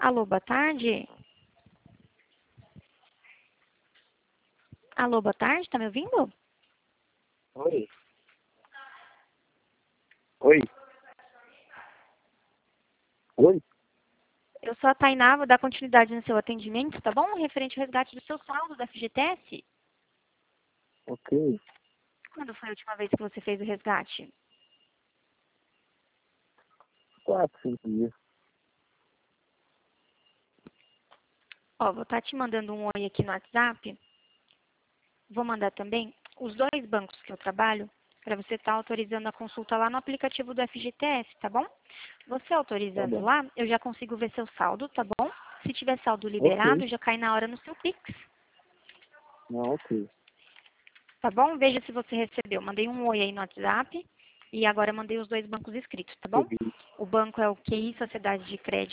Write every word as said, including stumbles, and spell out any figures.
Alô, boa tarde. Alô, boa tarde, tá me ouvindo? Oi. Oi. Oi. Eu sou a Tainá, vou dar continuidade no seu atendimento, tá bom? Referente ao resgate do seu saldo da F G T S. Ok. Quando foi a última vez que você fez o resgate? Quatro, cinco dias. Ó, vou estar te mandando um oi aqui no WhatsApp. Vou mandar também os dois bancos que eu trabalho para você estar autorizando a consulta lá no aplicativo do F G T S, tá bom? Você Tá autorizando bom. lá, eu já consigo ver seu saldo, tá bom? Se tiver saldo Ok. liberado, já cai na hora no seu Pix, Não, ok. tá bom? Veja se você recebeu. Mandei um oi aí no WhatsApp e agora mandei os dois bancos escritos, tá bom? Cheguei. O banco é o Q I Sociedade de Crédito